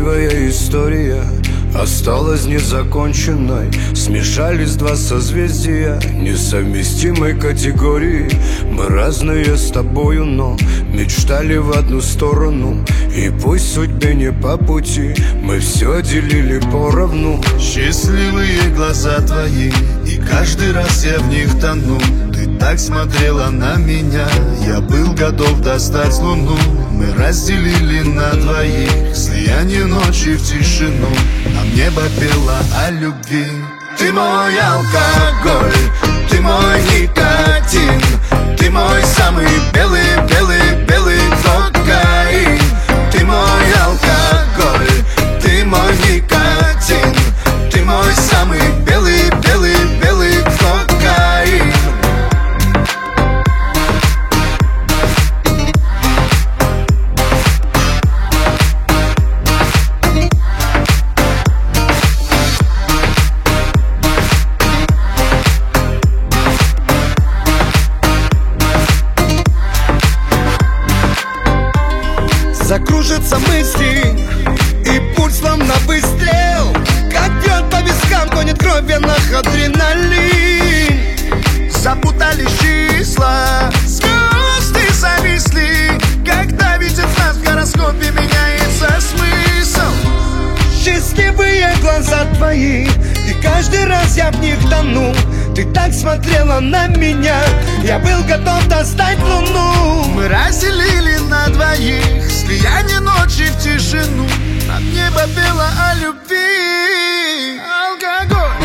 Красивая история осталась незаконченной. Смешались два созвездия несовместимой категории. Мы разные с тобою, но мечтали в одну сторону. И пусть судьбе не по пути, мы все делили поровну. Счастливые глаза твои, и каждый раз я в них тону. Ты так смотрела на меня, я был готов достать луну. Мы разделили на двоих слияние ночи в тишину. Нам небо пело о любви. Ты мой алкоголь, ты мой никотин, ты мой самый белый, белый, белый кокаин. Ты мой алкоголь, ты мой никотин, ты мой самый белый, белый, белый кокаин. Закружатся мысли, и пульс словно выстрел. Как бьет по вискам, гонит кровь в венах адреналин. Запутались числа, звезды зависли. Когда видят нас в гороскопе, меняется смысл. Счастливые глаза твои, и каждый раз я в них тону. Ты так смотрела на меня, я был готов достать луну. Мы разделили на двоих слияние ночи в тишину. Над небо пело о любви. Алкоголь.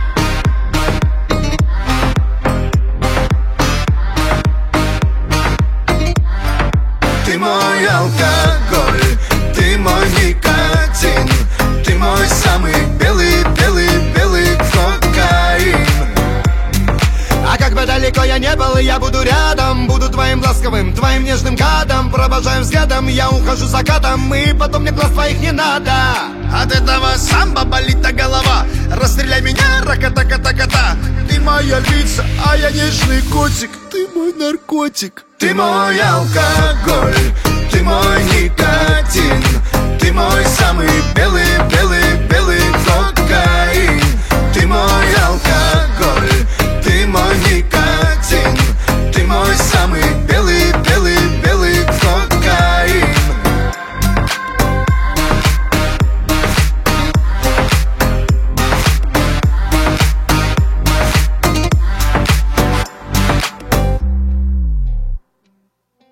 Ты мой алкоголь, ты мой никотин, ты мой самый белый, белый, белый кокаин. А как бы далеко я не был, я буду рядом. Буду твоим ласковым, твоим нежным гадом. Провожаю взглядом, я ухожу закатом. И потом мне глаз твоих не надо. От этого самбо болит голова. Расстреляй меня, раката-ката-ката. Ты моя львица, а я нежный котик. Ты мой наркотик. Ты мой алкоголь, ты мой никотин, ты мой самый белый, белый,